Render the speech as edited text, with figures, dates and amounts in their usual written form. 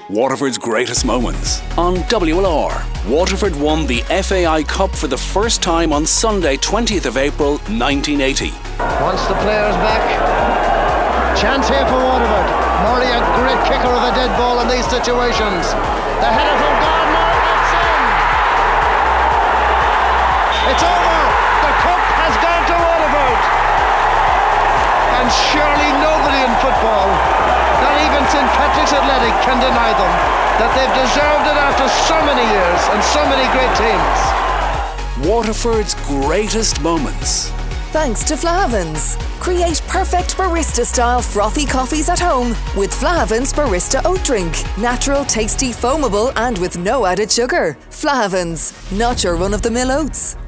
Waterford's greatest moments on WLR. Waterford won the FAI Cup for the first time on Sunday, 20th of April, 1980. Once the players back, chance here for Waterford. Murray, a great kicker of a dead ball in these situations. The header from Gardner, it's in. It's over. The cup has gone to Waterford. And surely nobody in football, not even St Patrick's Athletic, can deny them that they've deserved it after so many years and so many great teams. Waterford's greatest moments. Thanks to Flahavans. Create perfect barista-style frothy coffees at home with Flahavans Barista Oat Drink. Natural, tasty, foamable and with no added sugar. Flahavans, not your run-of-the-mill oats.